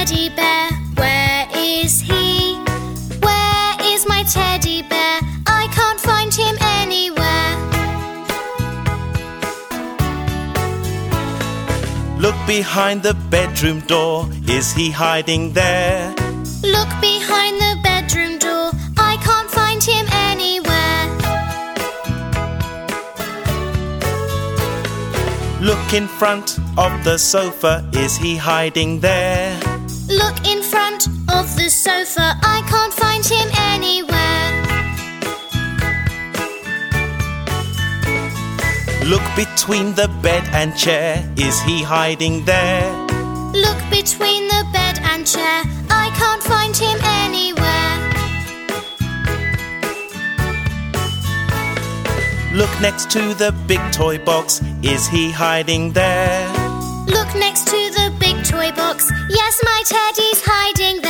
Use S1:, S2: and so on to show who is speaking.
S1: teddy bear? Where is he? Where is my teddy bear? I can't find him anywhere.
S2: Look behind the bedroom door. Is he hiding there?
S1: Look behind the bedroom door. I can't find him anywhere.
S2: Look in front of the sofa. Is he hiding there?
S1: Look in front of the sofa. I can't find him anywhere.
S2: Look between the bed and chair. Is he hiding there?
S1: Look between the bed and chair. I can't find him anywhere.
S2: Look next to the big toy box. Is he hiding there?
S1: Look next to the big toy box. Yes, my teddy's hiding there.